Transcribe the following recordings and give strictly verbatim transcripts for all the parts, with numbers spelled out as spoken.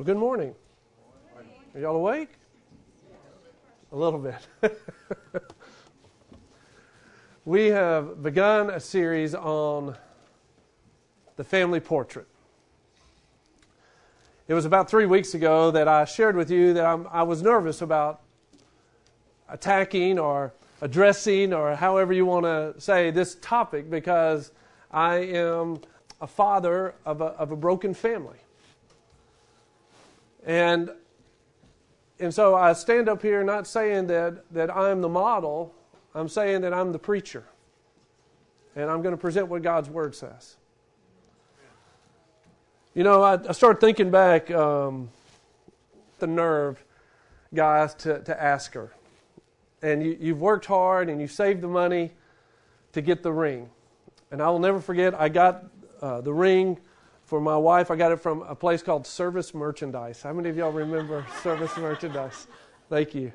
Well, good morning. Are y'all awake? A little bit. We have begun a series on the family portrait. It was about three weeks ago that I shared with you that I'm, I was nervous about attacking or addressing, or however you want to say, this topic, because I am a father of a, of a broken family. And and so I stand up here not saying that, that I'm the model. I'm saying that I'm the preacher. And I'm going to present what God's Word says. You know, I, I started thinking back, um, the nerve, guys, to, to ask her. And you, you've worked hard and you saved the money to get the ring. And I will never forget, I got uh, the ring for my wife. I got it from a place called Service Merchandise. How many of y'all remember Service Merchandise? Thank you.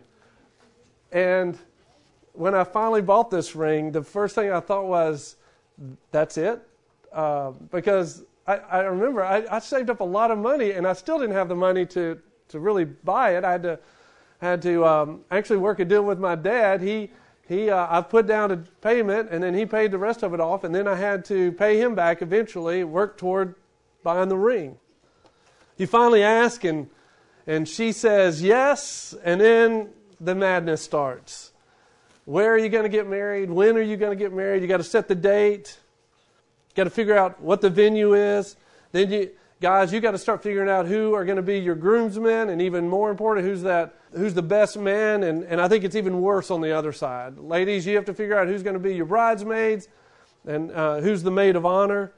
And when I finally bought this ring, the first thing I thought was, that's it? Uh, because I, I remember I, I saved up a lot of money, and I still didn't have the money to, to really buy it. I had to had to um, actually work a deal with my dad. He he uh, I put down a payment, and then he paid the rest of it off, and then I had to pay him back eventually, work toward buying the ring. You finally ask, and and she says yes, and then the madness starts. Where are you going to get married? When are you going to get married? You got to set the date. You got to figure out what the venue is. Then you guys, you got to start figuring out who are going to be your groomsmen, and even more important, who's that who's the best man, and, and I think it's even worse on the other side. Ladies, you have to figure out who's going to be your bridesmaids and uh, who's the maid of honor.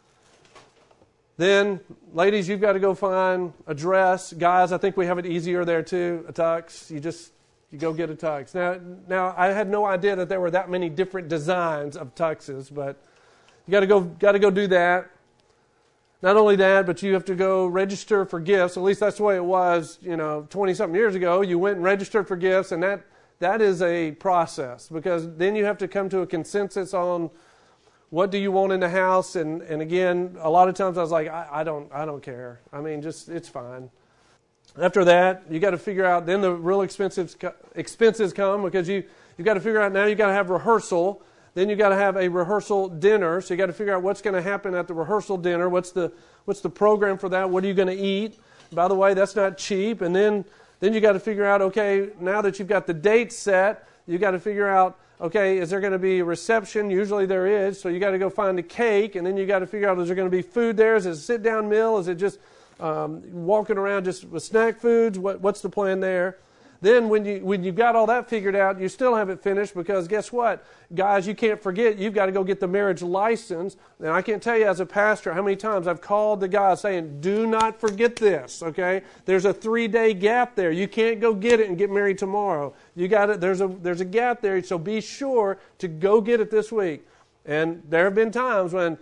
Then, ladies, you've got to go find a dress. Guys, I think we have it easier there too, a tux. You just, you go get a tux. Now, now I had no idea that there were that many different designs of tuxes, but you got to go, got to go do that. Not only that, but you have to go register for gifts. At least that's the way it was, you know, twenty-something years ago. You went and registered for gifts, and that that is a process, because then you have to come to a consensus on what do you want in the house? And, and again, a lot of times I was like, I, I don't I don't care. I mean, just it's fine. After that, you got to figure out, then the real expensive expenses come, because you, you've got to figure out now you got to have rehearsal. Then you got to have a rehearsal dinner. So you got to figure out what's going to happen at the rehearsal dinner. What's the what's the program for that? What are you going to eat? By the way, that's not cheap. And then then you got to figure out, okay, now that you've got the date set, you got to figure out, okay, is there going to be a reception? Usually there is. So you got to go find a cake, and then you got to figure out, is there going to be food there? Is it a sit-down meal? Is it just um, walking around just with snack foods? What, what's the plan there? Then when, you, when you've got all that figured out, you still haven't finished, because guess what? Guys, you can't forget, you've got to go get the marriage license. And I can't tell you as a pastor how many times I've called the guys saying, do not forget this, okay? There's a three-day gap there. You can't go get it and get married tomorrow. You got it. There's a, there's a gap there, so be sure to go get it this week. And there have been times when,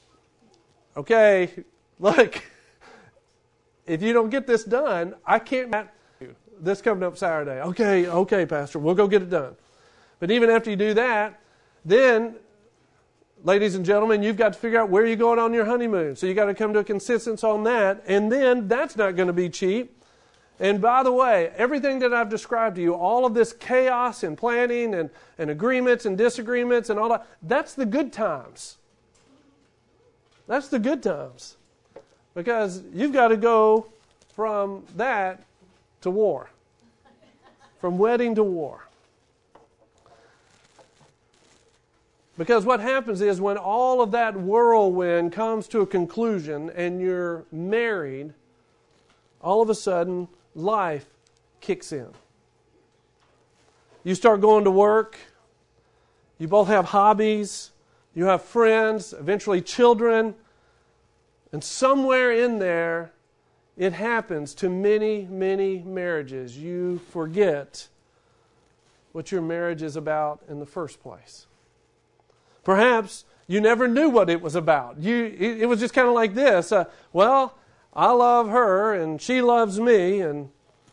okay, look, if you don't get this done, I can't... This coming up Saturday. Okay, okay, Pastor, we'll go get it done. But even after you do that, then, ladies and gentlemen, you've got to figure out where you're going on your honeymoon. So you got to come to a consensus on that. And then that's not going to be cheap. And by the way, everything that I've described to you, all of this chaos and planning and, and agreements and disagreements and all that, that's the good times. That's the good times. Because you've got to go from that to war. From wedding to war. Because what happens is, when all of that whirlwind comes to a conclusion and you're married, all of a sudden life kicks in. You start going to work. You both have hobbies. You have friends, eventually children. And somewhere in there, it happens to many, many marriages. You forget what your marriage is about in the first place. Perhaps you never knew what it was about. You, it, it was just kind of like this. Uh, well, I love her and she loves me, and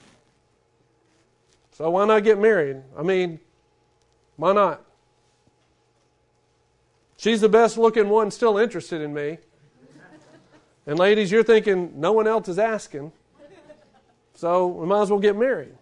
so why not get married? I mean, why not? She's the best looking one still interested in me. And ladies, you're thinking, no one else is asking. So we might as well get married.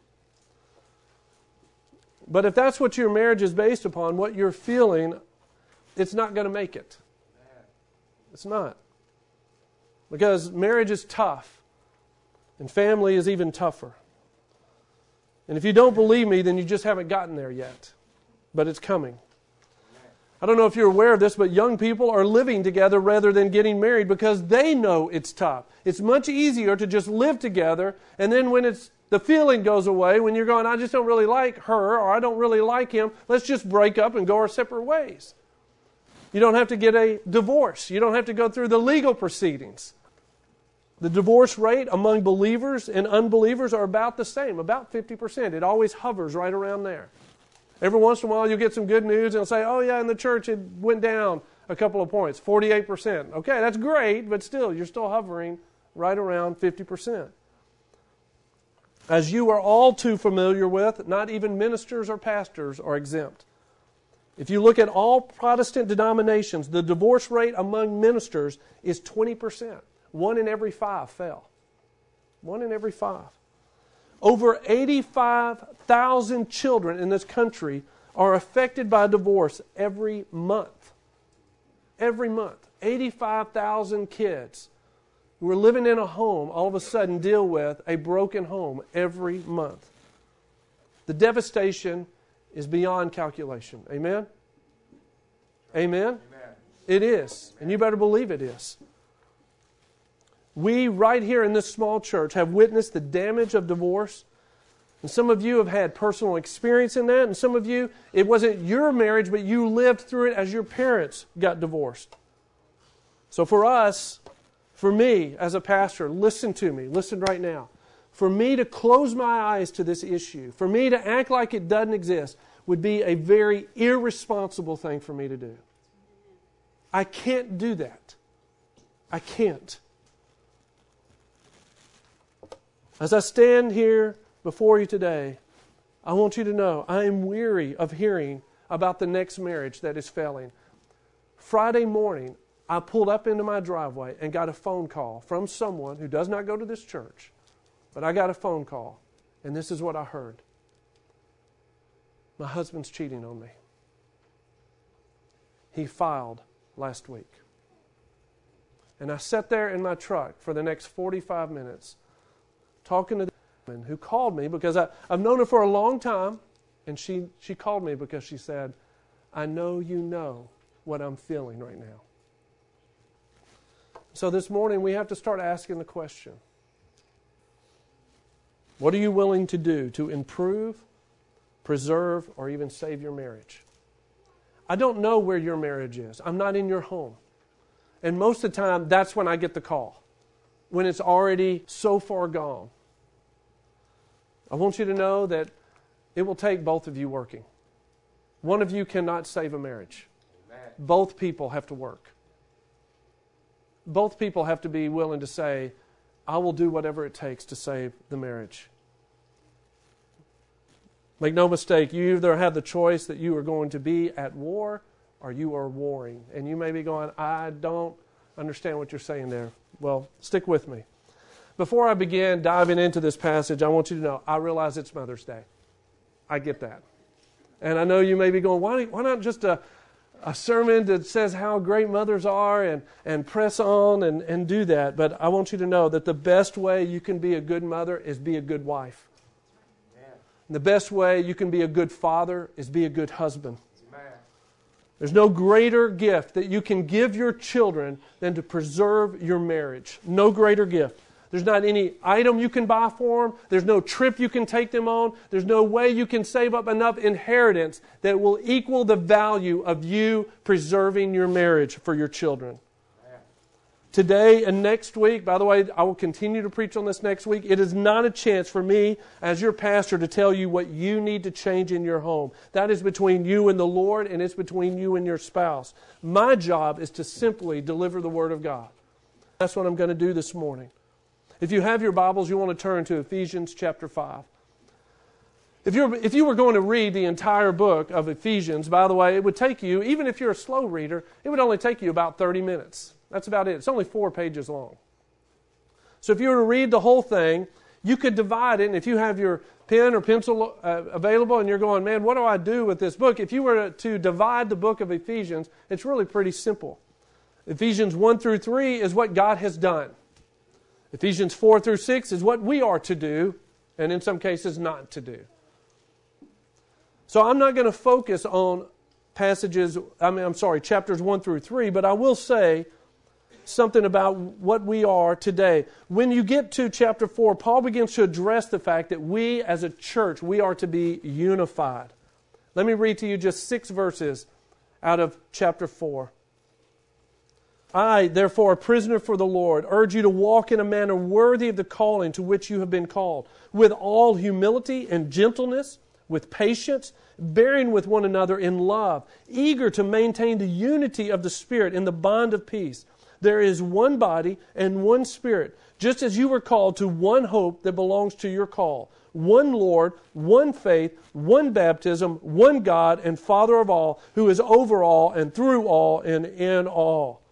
But if that's what your marriage is based upon, what you're feeling, it's not going to make it. It's not. Because marriage is tough. And family is even tougher. And if you don't believe me, then you just haven't gotten there yet. But it's coming. I don't know if you're aware of this, but young people are living together rather than getting married because they know it's tough. It's much easier to just live together, and then when it's the feeling goes away, when you're going, I just don't really like her, or I don't really like him, let's just break up and go our separate ways. You don't have to get a divorce. You don't have to go through the legal proceedings. The divorce rate among believers and unbelievers are about the same, about fifty percent. It always hovers right around there. Every once in a while you'll get some good news and they'll say, oh yeah, in the church it went down a couple of points, forty-eight percent. Okay, that's great, but still, you're still hovering right around fifty percent. As you are all too familiar with, not even ministers or pastors are exempt. If you look at all Protestant denominations, the divorce rate among ministers is twenty percent. One in every five fell. One in every five. Over eighty-five thousand children in this country are affected by divorce every month. Every month. eighty-five thousand kids who are living in a home all of a sudden deal with a broken home every month. The devastation is beyond calculation. Amen? Amen? Amen. It is. And you better believe it is. We, right here in this small church, have witnessed the damage of divorce. And some of you have had personal experience in that. And some of you, it wasn't your marriage, but you lived through it as your parents got divorced. So for us, for me as a pastor, listen to me. Listen right now. For me to close my eyes to this issue, for me to act like it doesn't exist, would be a very irresponsible thing for me to do. I can't do that. I can't. As I stand here before you today, I want you to know I am weary of hearing about the next marriage that is failing. Friday morning, I pulled up into my driveway and got a phone call from someone who does not go to this church, but I got a phone call, and this is what I heard. My husband's cheating on me. He filed last week. And I sat there in my truck for the next forty-five minutes talking to the woman who called me because I, I've known her for a long time, and she, she called me because she said, I know you know what I'm feeling right now. So this morning we have to start asking the question, what are you willing to do to improve, preserve, or even save your marriage? I don't know where your marriage is. I'm not in your home. And most of the time, that's when I get the call, when it's already so far gone. I want you to know that it will take both of you working. One of you cannot save a marriage. Amen. Both people have to work. Both people have to be willing to say, I will do whatever it takes to save the marriage. Make no mistake, you either have the choice that you are going to be at war or you are warring. And you may be going, I don't understand what you're saying there. Well, stick with me. Before I begin diving into this passage, I want you to know, I realize it's Mother's Day. I get that. And I know you may be going, why, why not just a, a sermon that says how great mothers are and, and press on and, and do that. But I want you to know that the best way you can be a good mother is be a good wife. Amen. The best way you can be a good father is be a good husband. Amen. There's no greater gift that you can give your children than to preserve your marriage. No greater gift. There's not any item you can buy for them. There's no trip you can take them on. There's no way you can save up enough inheritance that will equal the value of you preserving your marriage for your children. Today and next week, by the way, I will continue to preach on this next week. It is not a chance for me as your pastor to tell you what you need to change in your home. That is between you and the Lord, and it's between you and your spouse. My job is to simply deliver the Word of God. That's what I'm going to do this morning. If you have your Bibles, you want to turn to Ephesians chapter five. If, you're, if you were going to read the entire book of Ephesians, by the way, it would take you, even if you're a slow reader, it would only take you about thirty minutes. That's about it. It's only four pages long. So if you were to read the whole thing, You could divide it, and if you have your pen or pencil uh, available and you're going, man, what do I do with this book? If you were to divide the book of Ephesians, it's really pretty simple. Ephesians one through three is what God has done. Ephesians four through six is what we are to do, and in some cases not to do. So I'm not going to focus on passages, I mean, I'm sorry, chapters one through three, but I will say something about what we are today. When you get to chapter four, Paul begins to address the fact that we as a church, we are to be unified. Let me read to you just six verses out of chapter four. I, therefore, a prisoner for the Lord, urge you to walk in a manner worthy of the calling to which you have been called, with all humility and gentleness, with patience, bearing with one another in love, eager to maintain the unity of the Spirit in the bond of peace. There is one body and one Spirit, just as you were called to one hope that belongs to your call. One Lord, one faith, one baptism, one God and Father of all, who is over all and through all and in all.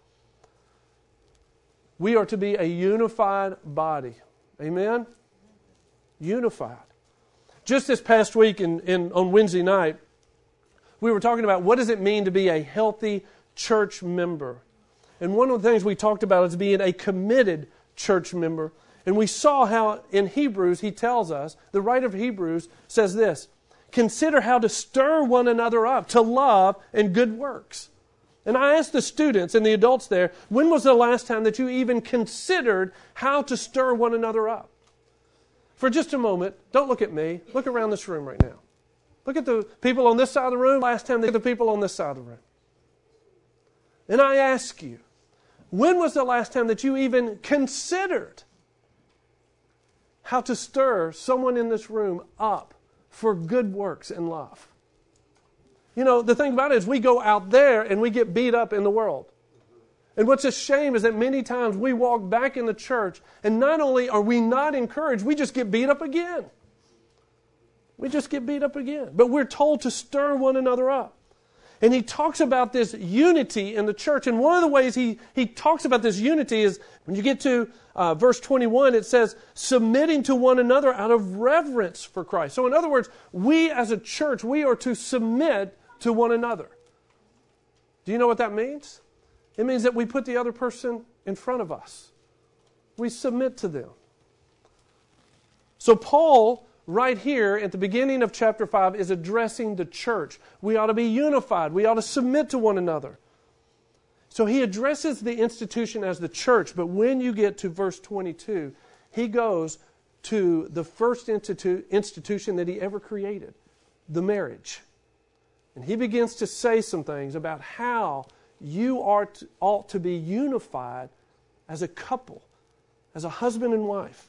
We are to be a unified body. Amen? Unified. Just this past week in, in, on Wednesday night, we were talking about what does it mean to be a healthy church member. And one of the things we talked about is being a committed church member. And we saw how in Hebrews he tells us, the writer of Hebrews says this, consider how to stir one another up to love and good works. And I asked the students and the adults there, when was the last time that you even considered how to stir one another up? For just a moment, don't look at me. Look around this room right now. Look at the people on this side of the room. Last time, look at the people on this side of the room. And I ask you, when was the last time that you even considered how to stir someone in this room up for good works and love? You know, the thing about it is we go out there and we get beat up in the world. And what's a shame is that many times we walk back in the church and not only are we not encouraged, we just get beat up again. We just get beat up again. But we're told to stir one another up. And he talks about this unity in the church. And one of the ways he, he talks about this unity is when you get to uh, verse twenty-one, it says, submitting to one another out of reverence for Christ. So in other words, we as a church, we are to submit to one another. Do you know what that means? It means that we put the other person in front of us. We submit to them. So Paul, right here at the beginning of chapter five, is addressing the church. We ought to be unified. We ought to submit to one another. So he addresses the institution as the church, but when you get to verse twenty-two, he goes to the first institu- institution that he ever created, the marriage. And he begins to say some things about how you are to, ought to be unified as a couple, as a husband and wife.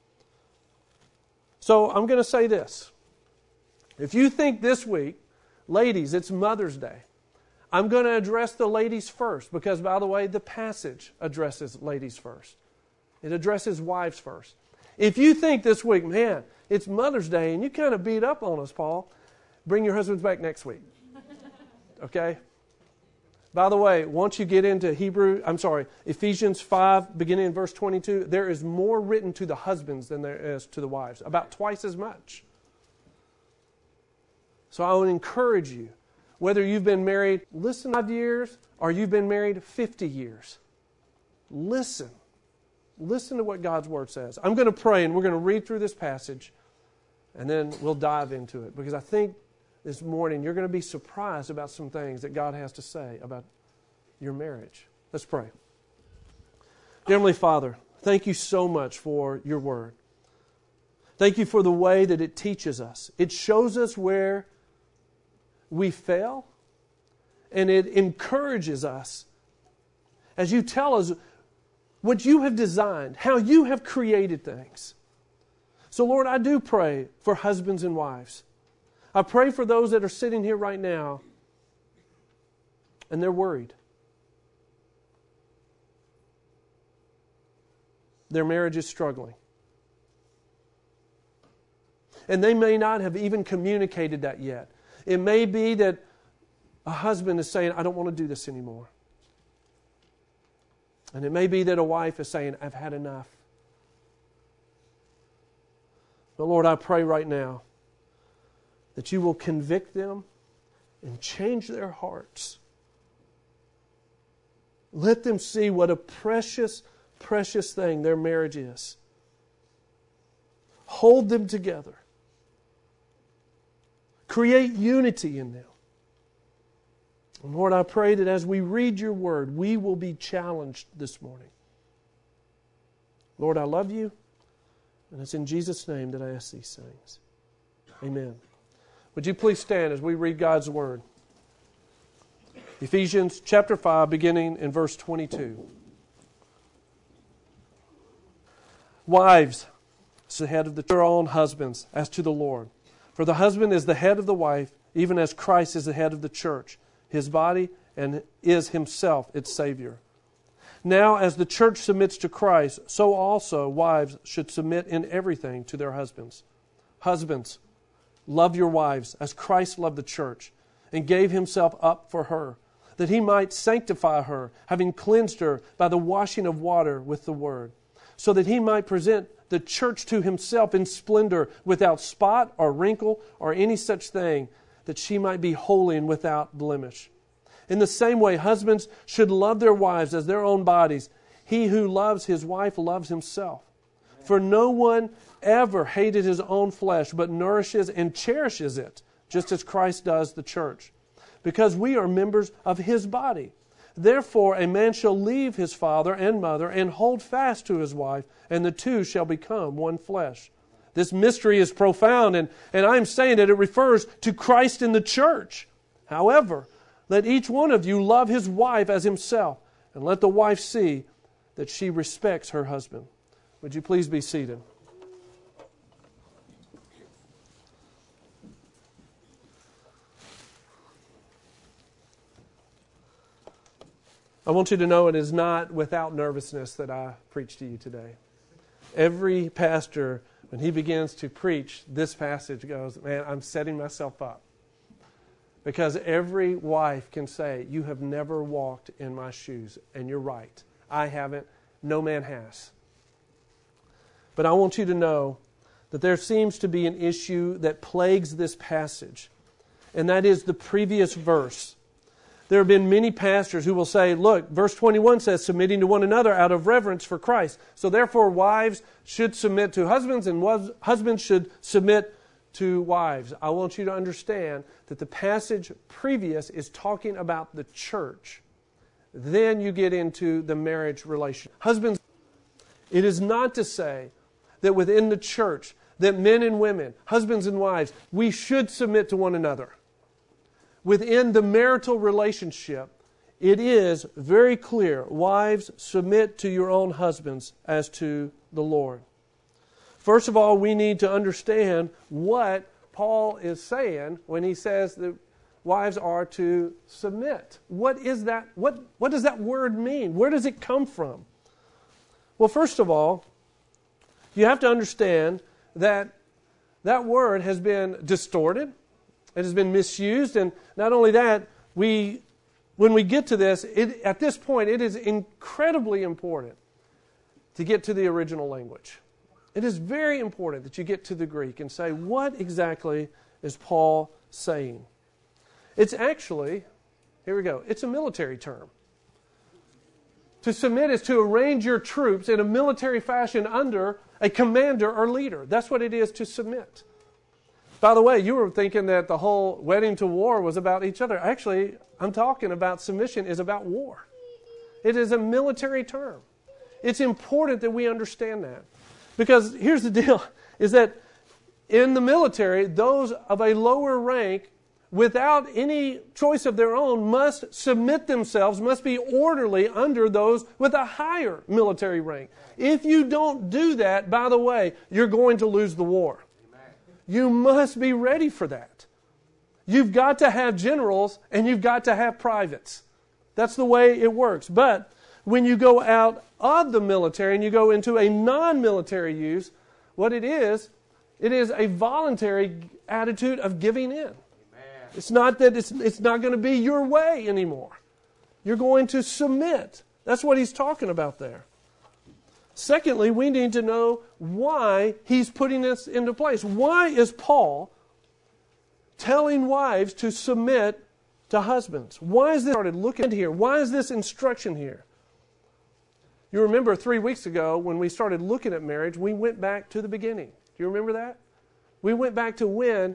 So I'm going to say this. If you think this week, ladies, it's Mother's Day, I'm going to address the ladies first because, by the way, the passage addresses ladies first. It addresses wives first. If you think this week, man, it's Mother's Day and you kind of beat up on us, Paul, bring your husbands back next week. Okay? By the way, once you get into Hebrew, I'm sorry, Ephesians five, beginning in verse twenty-two, there is more written to the husbands than there is to the wives, about twice as much. So I would encourage you, whether you've been married, listen, five years, or you've been married fifty years, listen. Listen to what God's Word says. I'm going to pray, and we're going to read through this passage, and then we'll dive into it, because I think this morning, you're going to be surprised about some things that God has to say about your marriage. Let's pray. Dear Heavenly Father, thank you so much for your word. Thank you for the way that it teaches us. It shows us where we fail, and it encourages us as you tell us what you have designed, how you have created things. So, Lord, I do pray for husbands and wives. I pray for those that are sitting here right now and they're worried. Their marriage is struggling. And they may not have even communicated that yet. It may be that a husband is saying, I don't want to do this anymore. And it may be that a wife is saying, I've had enough. But Lord, I pray right now that you will convict them and change their hearts. Let them see what a precious, precious thing their marriage is. Hold them together. Create unity in them. And Lord, I pray that as we read your word, we will be challenged this morning. Lord, I love you, and it's in Jesus' name that I ask these things. Amen. Would you please stand as we read God's word? Ephesians chapter five, beginning in verse twenty-two. Wives, is the head of the your own husbands, as to the Lord. For the husband is the head of the wife, even as Christ is the head of the church, his body, and is himself its Savior. Now, as the church submits to Christ, so also wives should submit in everything to their husbands. Husbands, love your wives as Christ loved the church and gave himself up for her, that he might sanctify her, having cleansed her by the washing of water with the word, so that he might present the church to himself in splendor, without spot or wrinkle or any such thing, that she might be holy and without blemish. In the same way, husbands should love their wives as their own bodies. He who loves his wife loves himself. For no one ever hated his own flesh, but nourishes and cherishes it, just as Christ does the church, because we are members of his body. Therefore, a man shall leave his father and mother and hold fast to his wife, and the two shall become one flesh. This mystery is profound, and, and I'm saying that it refers to Christ in the church. However, let each one of you love his wife as himself, and let the wife see that she respects her husband. Would you please be seated? I want you to know it is not without nervousness that I preach to you today. Every pastor, when he begins to preach this passage, goes, man, I'm setting myself up. Because every wife can say, you have never walked in my shoes. And you're right. I haven't. No man has. But I want you to know that there seems to be an issue that plagues this passage. And that is the previous verse. There have been many pastors who will say, look, verse twenty-one says, submitting to one another out of reverence for Christ. So therefore, wives should submit to husbands, and husbands should submit to wives. I want you to understand that the passage previous is talking about the church. Then you get into the marriage relation. Husbands, it is not to say that within the church, that men and women, husbands and wives, we should submit to one another. Within the marital relationship, it is very clear, wives, submit to your own husbands as to the Lord. First of all, we need to understand what Paul is saying when he says that wives are to submit. What is that? What, what does that word mean? Where does it come from? Well, first of all, you have to understand that that word has been distorted. It has been misused, and not only that, we, when we get to this, it, at this point, it is incredibly important to get to the original language. It is very important that you get to the Greek and say, what exactly is Paul saying? It's actually, here we go, it's a military term. To submit is to arrange your troops in a military fashion under a commander or leader. That's what it is to submit. By the way, you were thinking that the whole wedding to war was about each other. Actually, I'm talking about submission is about war. It is a military term. It's important that we understand that. Because here's the deal, is that in the military, those of a lower rank, without any choice of their own, must submit themselves, must be orderly under those with a higher military rank. If you don't do that, by the way, you're going to lose the war. You must be ready for that. You've got to have generals and you've got to have privates. That's the way it works. But when you go out of the military and you go into a non-military use, what it is, it is a voluntary attitude of giving in. Amen. It's not that it's, it's not going to be your way anymore. You're going to submit. That's what he's talking about there. Secondly, we need to know why he's putting this into place. Why is Paul telling wives to submit to husbands? Why is this started looking here? Why is this instruction here? You remember three weeks ago when we started looking at marriage, we went back to the beginning. Do you remember that? We went back to when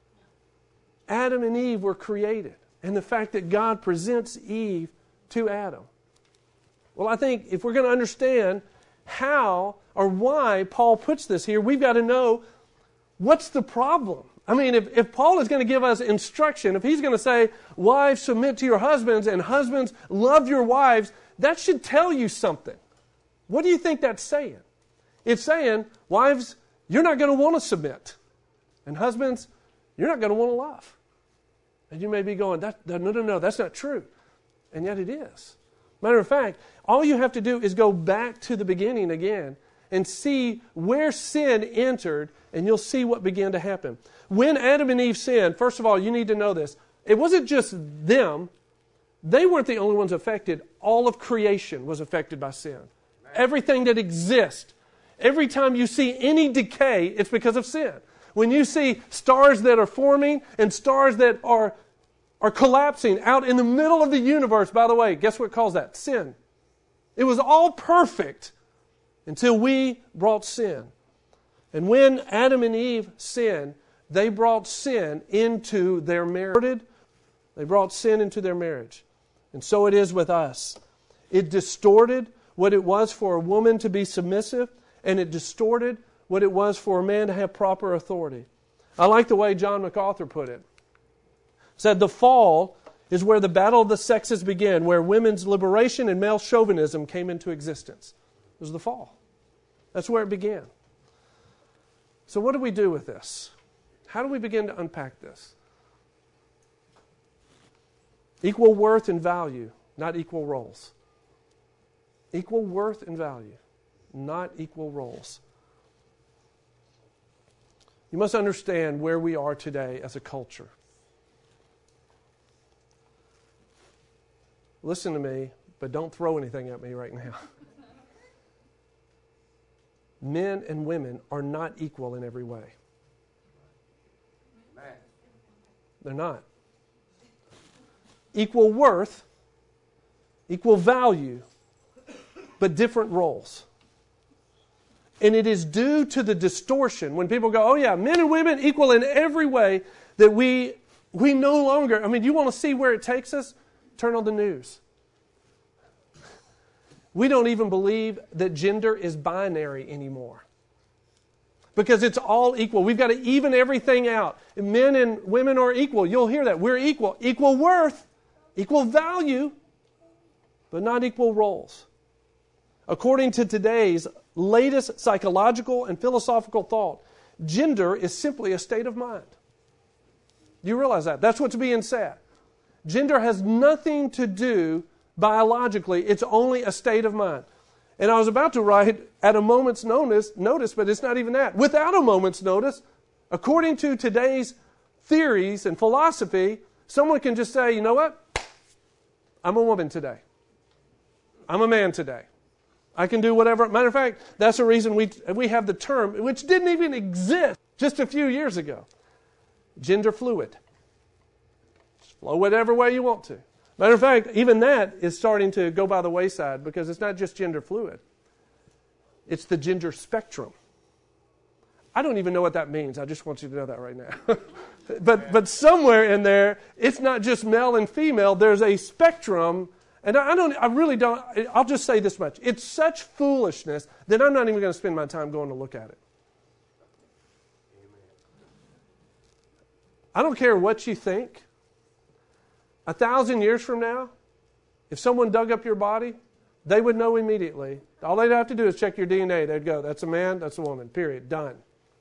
Adam and Eve were created and the fact that God presents Eve to Adam. Well, I think if we're going to understand how or why Paul puts this here, we've got to know what's the problem. I mean, if, if Paul is going to give us instruction, if he's going to say, wives, submit to your husbands, and husbands, love your wives, that should tell you something. What do you think that's saying? It's saying, wives, you're not going to want to submit. And husbands, you're not going to want to love. And you may be going, that, no, no, no, that's not true. And yet it is. Matter of fact, all you have to do is go back to the beginning again and see where sin entered, and you'll see what began to happen. When Adam and Eve sinned, first of all, you need to know this. It wasn't just them. They weren't the only ones affected. All of creation was affected by sin. Everything that exists. Every time you see any decay, it's because of sin. When you see stars that are forming and stars that are, are collapsing out in the middle of the universe, by the way, guess what caused that? Sin. It was all perfect until we brought sin. And when Adam and Eve sinned, they brought sin into their marriage. They brought sin into their marriage. And so it is with us. It distorted what it was for a woman to be submissive, and it distorted what it was for a man to have proper authority. I like the way John MacArthur put it. He said, the fall is where the battle of the sexes began, where women's liberation and male chauvinism came into existence. It was the fall. That's where it began. So what do we do with this? How do we begin to unpack this? Equal worth and value, not equal roles. Equal worth and value, not equal roles. You must understand where we are today as a culture. Listen to me, but don't throw anything at me right now. Men and women are not equal in every way. They're not. Equal worth, equal value, but different roles. And it is due to the distortion when people go, oh yeah, men and women equal in every way, that we we no longer, I mean, you want to see where it takes us? Turn on the news. We don't even believe that gender is binary anymore. Because it's all equal. We've got to even everything out. Men and women are equal. You'll hear that. We're equal. Equal worth, equal value, but not equal roles. According to today's latest psychological and philosophical thought, gender is simply a state of mind. Do you realize that? That's what's being said. Gender has nothing to do biologically. It's only a state of mind. And I was about to write at a moment's notice, notice, but it's not even that. Without a moment's notice, according to today's theories and philosophy, someone can just say, you know what? I'm a woman today. I'm a man today. I can do whatever. Matter of fact, that's the reason we we have the term, which didn't even exist just a few years ago, gender fluid. Just flow whatever way you want to. Matter of fact, even that is starting to go by the wayside because it's not just gender fluid. It's the gender spectrum. I don't even know what that means. I just want you to know that right now. but but somewhere in there, it's not just male and female. There's a spectrum. And I don't. I really don't. I'll just say this much. It's such foolishness that I'm not even going to spend my time going to look at it. I don't care what you think. A thousand years from now, if someone dug up your body, they would know immediately. All they'd have to do is check your D N A. They'd go, that's a man, that's a woman, period, done.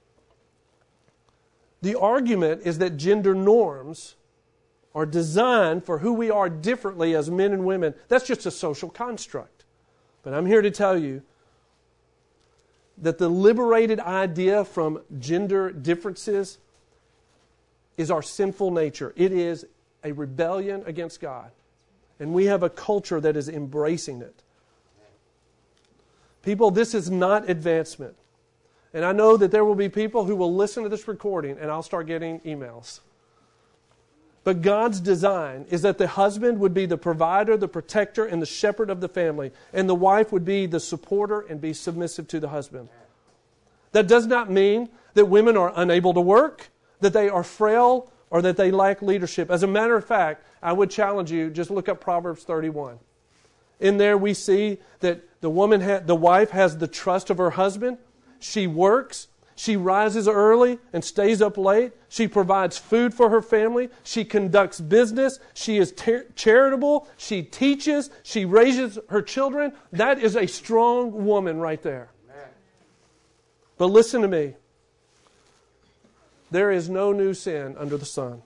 The argument is that gender norms are designed for who we are differently as men and women. That's just a social construct. But I'm here to tell you that the liberated idea from gender differences is our sinful nature. It is a rebellion against God. And we have a culture that is embracing it. People, this is not advancement. And I know that there will be people who will listen to this recording and I'll start getting emails. But God's design is that the husband would be the provider, the protector, and the shepherd of the family. And the wife would be the supporter and be submissive to the husband. That does not mean that women are unable to work, that they are frail, or that they lack leadership. As a matter of fact, I would challenge you, just look up Proverbs thirty-one. In there we see that the woman, ha- the wife has the trust of her husband. She works. She rises early and stays up late. She provides food for her family. She conducts business. She is ter- charitable. She teaches. She raises her children. That is a strong woman right there. Amen. But listen to me. There is no new sin under the sun.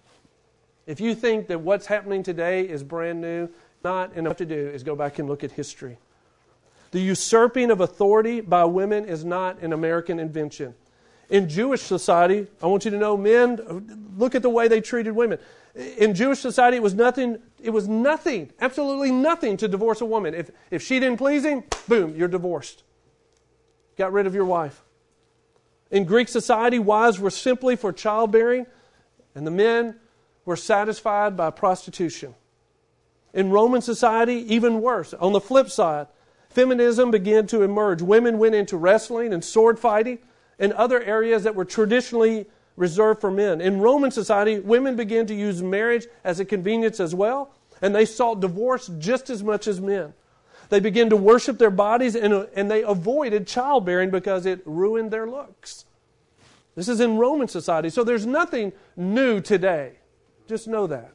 If you think that what's happening today is brand new, not enough to do is go back and look at history. The usurping of authority by women is not an American invention. In Jewish society, I want you to know, men, look at the way they treated women. In Jewish society, it was nothing, it was nothing, absolutely nothing to divorce a woman. If, if she didn't please him, boom, you're divorced. Got rid of your wife. In Greek society, wives were simply for childbearing, and the men were satisfied by prostitution. In Roman society, even worse. On the flip side, feminism began to emerge. Women went into wrestling and sword fighting and other areas that were traditionally reserved for men. In Roman society, women began to use marriage as a convenience as well, and they sought divorce just as much as men. They began to worship their bodies, and, and they avoided childbearing because it ruined their looks. This is in Roman society, so there's nothing new today. Just know that.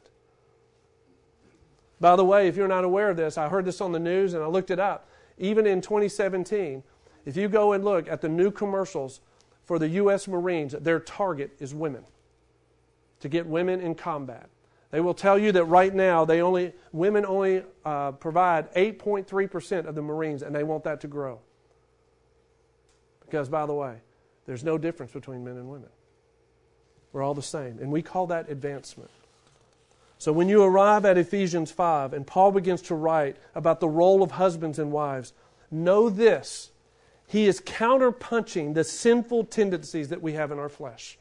By the way, if you're not aware of this, I heard this on the news and I looked it up. Even in twenty seventeen, if you go and look at the new commercials for the U S Marines, their target is women, to get women in combat. They will tell you that right now, they only women only uh, provide eight point three percent of the Marines, and they want that to grow. Because, by the way, there's no difference between men and women. We're all the same, and we call that advancement. So when you arrive at Ephesians five and Paul begins to write about the role of husbands and wives, know this. He is counterpunching the sinful tendencies that we have in our flesh.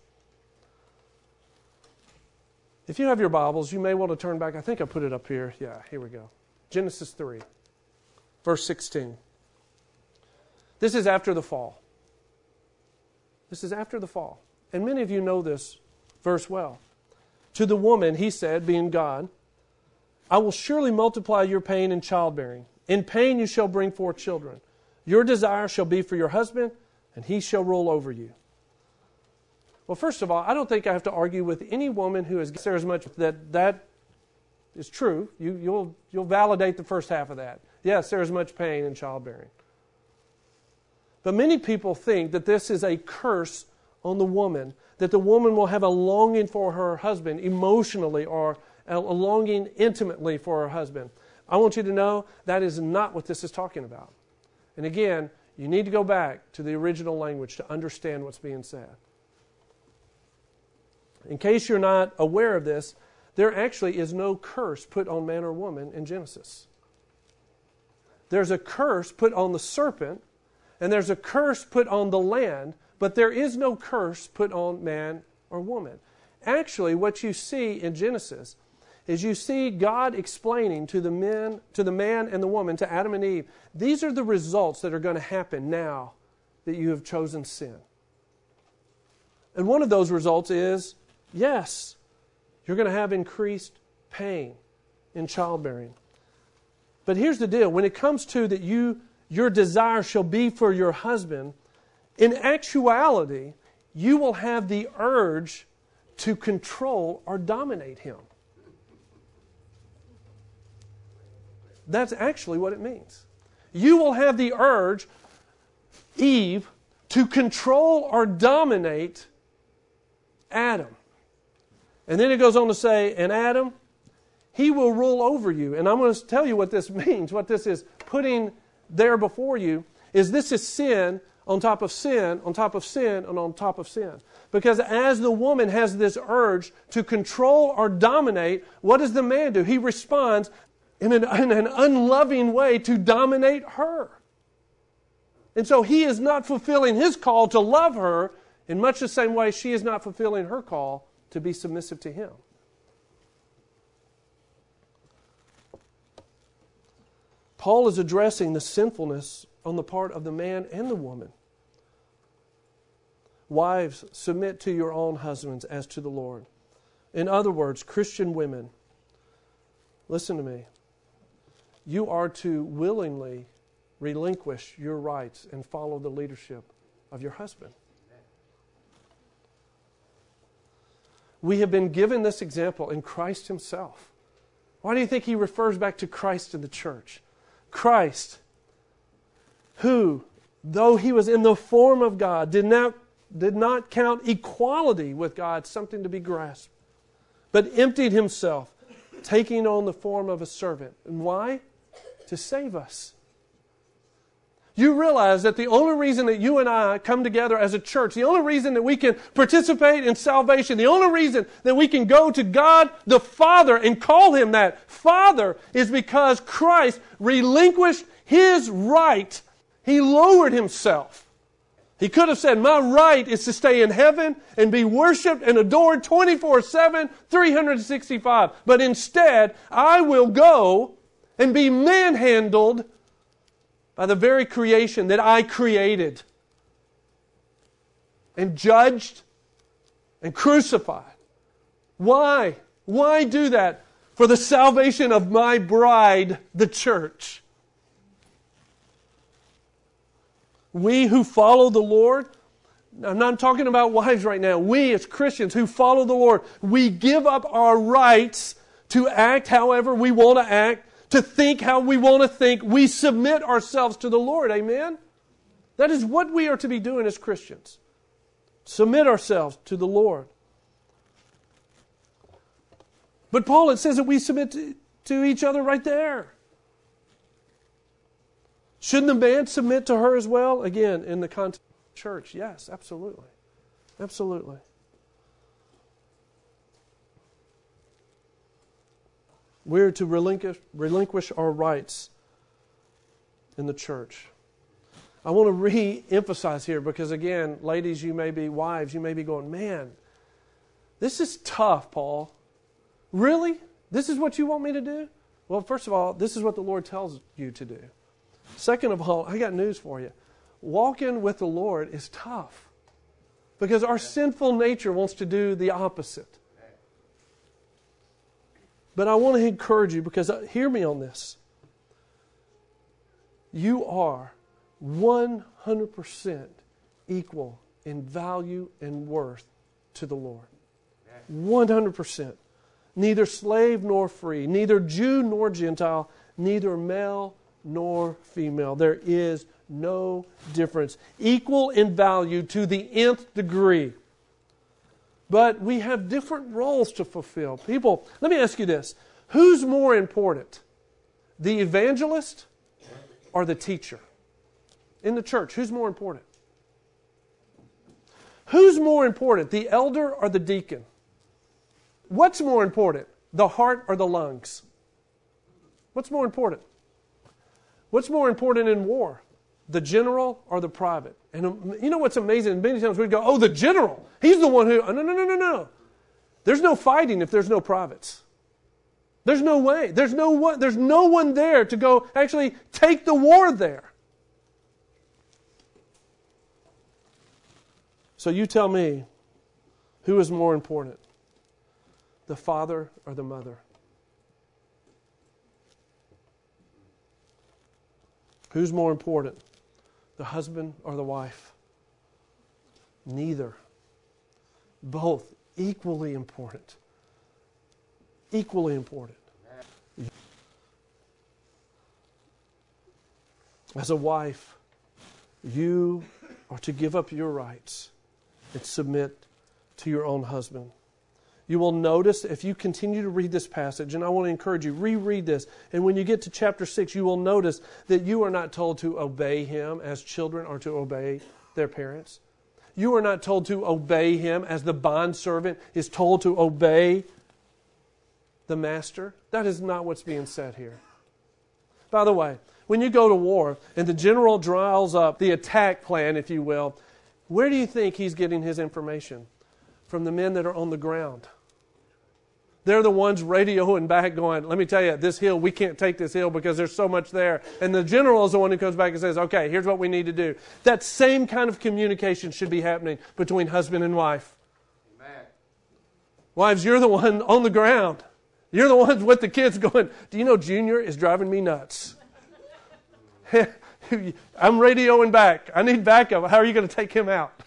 If you have your Bibles, you may want to turn back. I think I put it up here. Yeah, here we go. Genesis three, verse sixteen. This is after the fall. This is after the fall. And many of you know this verse well. To the woman, he said, being God, I will surely multiply your pain in childbearing. In pain you shall bring forth children. Your desire shall be for your husband, and he shall rule over you. Well, first of all, I don't think I have to argue with any woman who has there as much that that is true. You, you'll, you'll validate the first half of that. Yes, there is much pain in childbearing. But many people think that this is a curse on the woman, that the woman will have a longing for her husband emotionally or a longing intimately for her husband. I want you to know that is not what this is talking about. And again, you need to go back to the original language to understand what's being said. In case you're not aware of this, there actually is no curse put on man or woman in Genesis. There's a curse put on the serpent, and there's a curse put on the land, but there is no curse put on man or woman. Actually, what you see in Genesis is you see God explaining to the men, to the man and the woman, to Adam and Eve, these are the results that are going to happen now that you have chosen sin. And one of those results is, yes, you're going to have increased pain in childbearing. But here's the deal. When it comes to that you, your desire shall be for your husband, in actuality, you will have the urge to control or dominate him. That's actually what it means. You will have the urge, Eve, to control or dominate Adam. And then it goes on to say, and Adam, he will rule over you. And I'm going to tell you what this means, what this is putting there before you, is this is sin on top of sin, on top of sin, and on top of sin. Because as the woman has this urge to control or dominate, what does the man do? He responds in an, in an unloving way to dominate her. And so he is not fulfilling his call to love her in much the same way she is not fulfilling her call to be submissive to him. Paul is addressing the sinfulness on the part of the man and the woman. Wives, submit to your own husbands as to the Lord. In other words, Christian women, listen to me. You are to willingly relinquish your rights and follow the leadership of your husband. We have been given this example in Christ himself. Why do you think he refers back to Christ in the church? Christ, who, though he was in the form of God, did not, did not count equality with God something to be grasped, but emptied himself, taking on the form of a servant. And why? To save us. You realize that the only reason that you and I come together as a church, the only reason that we can participate in salvation, the only reason that we can go to God the Father and call him that Father is because Christ relinquished his right. He lowered himself. He could have said, my right is to stay in heaven and be worshiped and adored twenty-four seven, three hundred sixty-five. But instead, I will go and be manhandled by the very creation that I created and judged and crucified. Why? Why do that? For the salvation of my bride, the church. We who follow the Lord, I'm not talking about wives right now. We as Christians who follow the Lord, we give up our rights to act however we want to act, to think how we want to think. We submit ourselves to the Lord. Amen? That is what we are to be doing as Christians. Submit ourselves to the Lord. But Paul, it says that we submit to, to each other right there. Shouldn't the man submit to her as well? Again, in the context of the church. Yes, absolutely. Absolutely. We're to relinquish, relinquish our rights in the church. I want to re-emphasize here because, again, ladies, you may be wives, you may be going, man, this is tough, Paul. Really? This is what you want me to do? Well, first of all, this is what the Lord tells you to do. Second of all, I got news for you. Walking with the Lord is tough because our sinful nature wants to do the opposite. But I want to encourage you because, uh, hear me on this. You are one hundred percent equal in value and worth to the Lord. one hundred percent. Neither slave nor free, neither Jew nor Gentile, neither male nor female. There is no difference. Equal in value to the nth degree. But we have different roles to fulfill. People, let me ask you this. Who's more important? The evangelist or the teacher? In the church, who's more important? Who's more important? The elder or the deacon? What's more important? The heart or the lungs? What's more important? What's more important in war? The general or the private? And you know what's amazing? Many times we'd go, oh, the general. He's the one who... No, no, no, no, no. There's no fighting if there's no privates. There's no way. There's no one, there's no one there to go actually take the war there. So you tell me, who is more important? The father or the mother? Who's more important? The husband or the wife? Neither. Both equally important. Equally important. As a wife, you are to give up your rights and submit to your own husband. You will notice if you continue to read this passage, and I want to encourage you, reread this. And when you get to chapter six, you will notice that you are not told to obey him as children are to obey their parents. You are not told to obey him as the bondservant is told to obey the master. That is not what's being said here. By the way, when you go to war and the general draws up the attack plan, if you will, where do you think he's getting his information? From the men that are on the ground. They're the ones radioing back going, let me tell you, this hill, we can't take this hill because there's so much there. And the general is the one who comes back and says, okay, here's what we need to do. That same kind of communication should be happening between husband and wife. Amen. Wives, you're the one on the ground. You're the ones with the kids going, do you know Junior is driving me nuts? I'm radioing back. I need backup. How are you going to take him out?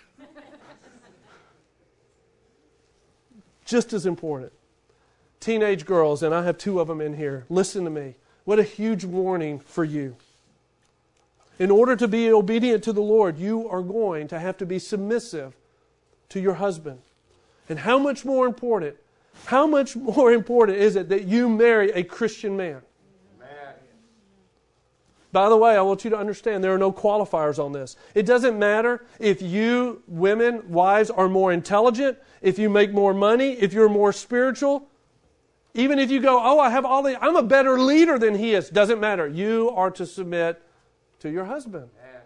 Just as important. Teenage girls, and I have two of them in here, listen to me. What a huge warning for you. In order to be obedient to the Lord, you are going to have to be submissive to your husband. And how much more important, how much more important is it that you marry a Christian man? Amen. By the way, I want you to understand there are no qualifiers on this. It doesn't matter if you, women, wives, are more intelligent, if you make more money, if you're more spiritual. Even if you go, oh, I have all the, I'm a better leader than he is. Doesn't matter. You are to submit to your husband. Yeah.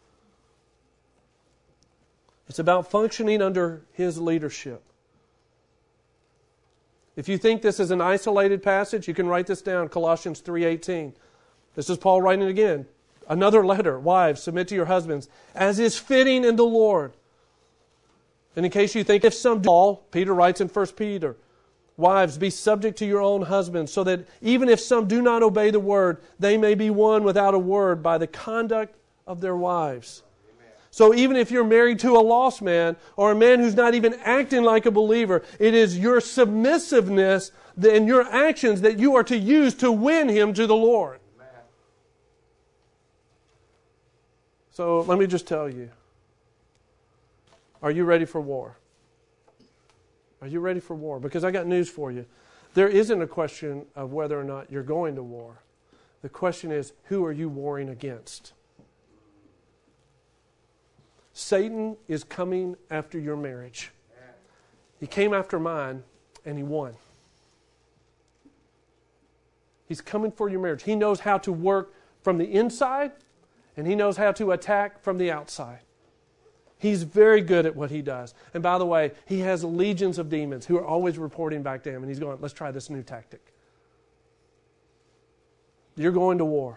It's about functioning under his leadership. If you think this is an isolated passage, you can write this down, Colossians three eighteen. This is Paul writing it again. Another letter. Wives, submit to your husbands, as is fitting in the Lord. And in case you think if some do, Peter writes in First Peter, wives, be subject to your own husbands, so that even if some do not obey the word, they may be won without a word by the conduct of their wives. Amen. So even if you're married to a lost man, or a man who's not even acting like a believer, it is your submissiveness and your actions that you are to use to win him to the Lord. Amen. So let me just tell you, are you ready for war? Are you ready for war? Because I got news for you. There isn't a question of whether or not you're going to war. The question is, who are you warring against? Satan is coming after your marriage. He came after mine, and he won. He's coming for your marriage. He knows how to work from the inside, and he knows how to attack from the outside. He's very good at what he does. And by the way, he has legions of demons who are always reporting back to him. And he's going, let's try this new tactic. You're going to war.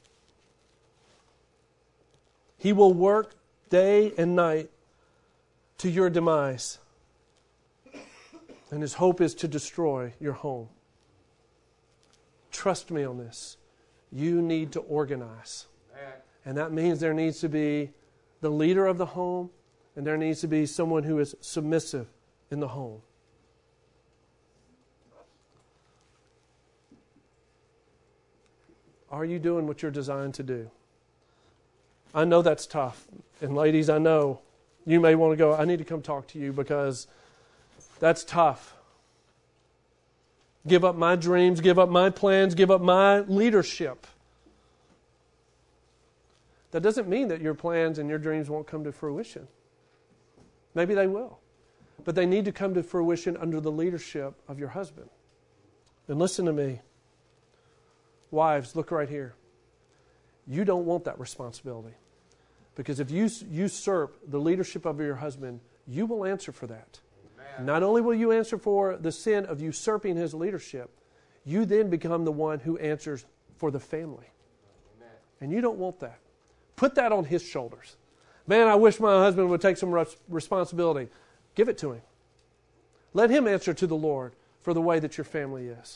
He will work day and night to your demise. And his hope is to destroy your home. Trust me on this. You need to organize. And that means there needs to be the leader of the home, and there needs to be someone who is submissive in the home. Are you doing what you're designed to do? I know that's tough. And ladies, I know you may want to go, I need to come talk to you because that's tough. Give up my dreams, give up my plans, give up my leadership. That doesn't mean that your plans and your dreams won't come to fruition. Maybe they will. But they need to come to fruition under the leadership of your husband. And listen to me. Wives, look right here. You don't want that responsibility. Because if you usurp the leadership of your husband, you will answer for that. Amen. Not only will you answer for the sin of usurping his leadership, you then become the one who answers for the family. Amen. And you don't want that. Put that on his shoulders. Man, I wish my husband would take some responsibility. Give it to him. Let him answer to the Lord for the way that your family is.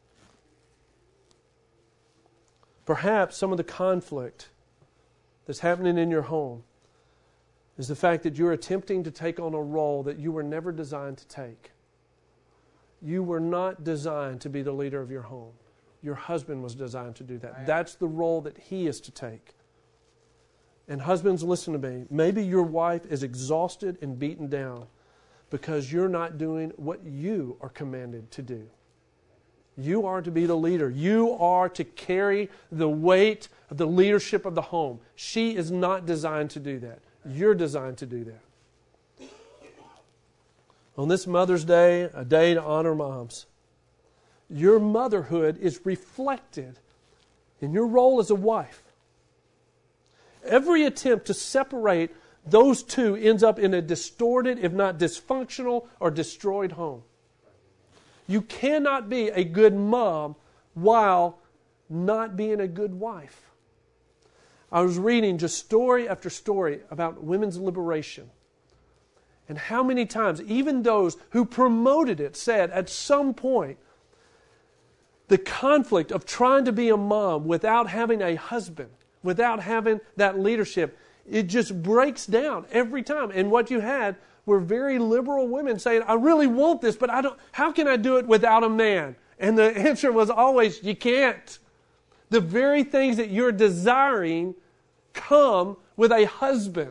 Perhaps some of the conflict that's happening in your home is the fact that you're attempting to take on a role that you were never designed to take. You were not designed to be the leader of your home. Your husband was designed to do that. That's the role that he is to take. And husbands, listen to me. Maybe your wife is exhausted and beaten down because you're not doing what you are commanded to do. You are to be the leader. You are to carry the weight of the leadership of the home. She is not designed to do that. You're designed to do that. On this Mother's Day, a day to honor moms, your motherhood is reflected in your role as a wife, every attempt to separate those two ends up in a distorted, if not dysfunctional or destroyed home. You cannot be a good mom while not being a good wife. I was reading just story after story about women's liberation. And how many times, even those who promoted it said at some point, the conflict of trying to be a mom without having a husband, without having that leadership, it just breaks down every time. And what you had were very liberal women saying, I really want this, but I don't. How can I do it without a man? And the answer was always, you can't. The very things that you're desiring come with a husband.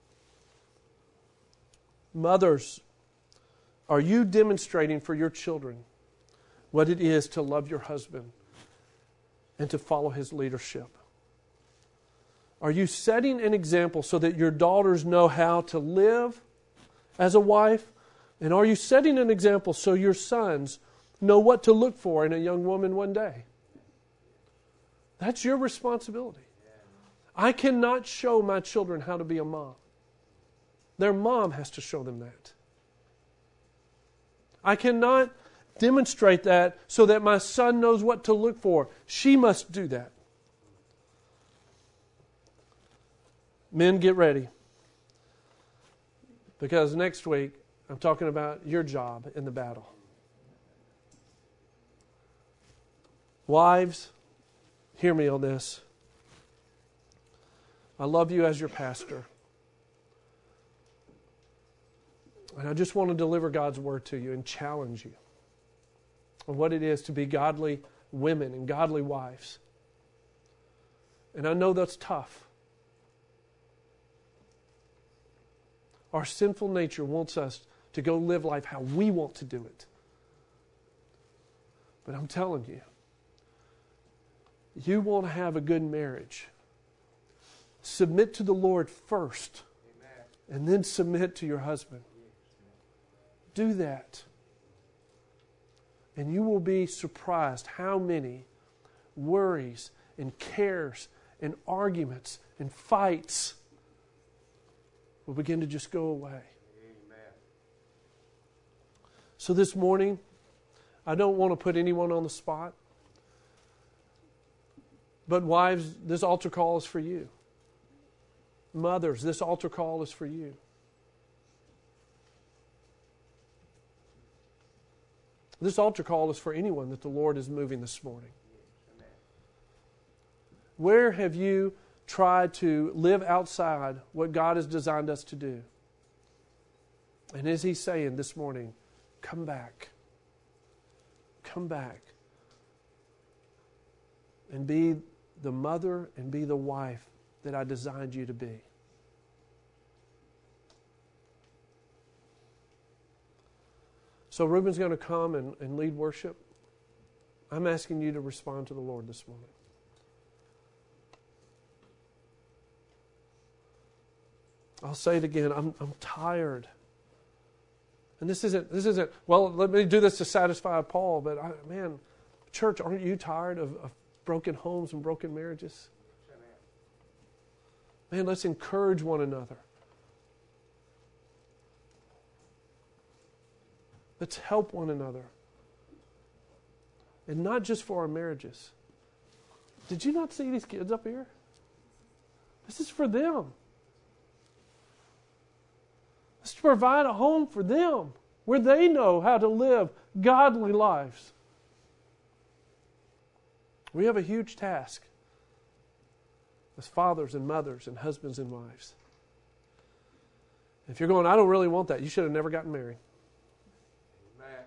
Mothers, are you demonstrating for your children what it is to love your husband and to follow his leadership? Are you setting an example so that your daughters know how to live as a wife? And are you setting an example so your sons know what to look for in a young woman one day? That's your responsibility. I cannot show my children how to be a mom. Their mom has to show them that. I cannot demonstrate that so that my son knows what to look for. She must do that. Men, get ready. Because next week, I'm talking about your job in the battle. Wives, hear me on this. I love you as your pastor. And I just want to deliver God's word to you and challenge you on what it is to be godly women and godly wives. And I know that's tough. Our sinful nature wants us to go live life how we want to do it. But I'm telling you, you want to have a good marriage. Submit to the Lord first, Amen. And then submit to your husband. Do that. And you will be surprised how many worries and cares and arguments and fights will begin to just go away. Amen. So this morning, I don't want to put anyone on the spot. But wives, this altar call is for you. Mothers, this altar call is for you. This altar call is for anyone that the Lord is moving this morning. Where have you tried to live outside what God has designed us to do? And is He saying this morning, come back. Come back. And be the mother and be the wife that I designed you to be. So Reuben's going to come and, and lead worship. I'm asking you to respond to the Lord this morning. I'll say it again. I'm I'm tired. And this isn't this isn't well. Let me do this to satisfy Paul. But I, man, church, aren't you tired of, of broken homes and broken marriages? Man, let's encourage one another. Let's help one another. And not just for our marriages. Did you not see these kids up here? This is for them. It's to provide a home for them where they know how to live godly lives. We have a huge task as fathers and mothers and husbands and wives. If you're going, I don't really want that, you should have never gotten married. Amen.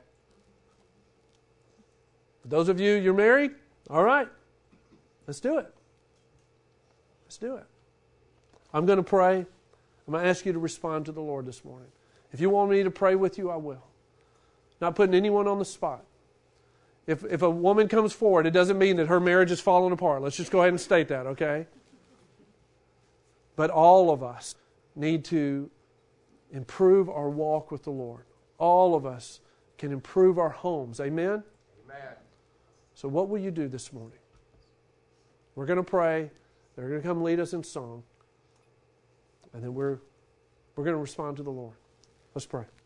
For those of you, you're married, all right, let's do it. Let's do it. I'm going to pray. I'm going to ask you to respond to the Lord this morning. If you want me to pray with you, I will. Not putting anyone on the spot. If if a woman comes forward, it doesn't mean that her marriage is falling apart. Let's just go ahead and state that, okay? But all of us need to improve our walk with the Lord. All of us can improve our homes. Amen? Amen. So what will you do this morning? We're going to pray. They're going to come lead us in song. And then we're, we're going to respond to the Lord. Let's pray.